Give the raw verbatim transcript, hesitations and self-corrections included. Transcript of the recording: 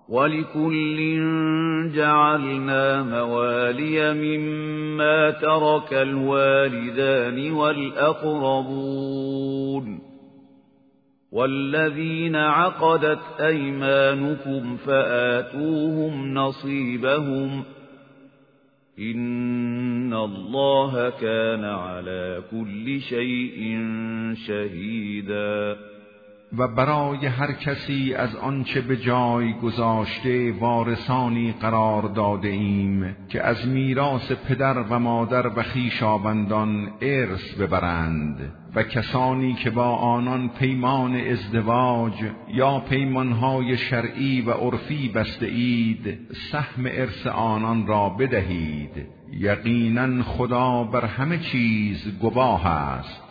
ولكل جعلنا موالي مما ترك الوالدان والأقربون والذين عقدت أيمانكم فآتوهم نصيبهم إن الله كان على كل شيء شهيدا. و برای هر کسی از آنچه به جای گذاشته وارثانی قرار داده ایم که از میراث پدر و مادر و خویشاوندان ارث ببرند و کسانی که با آنان پیمان ازدواج یا پیمانهای شرعی و عرفی بسته اید سهم ارث آنان را بدهید. یقینا خدا بر همه چیز گواه است.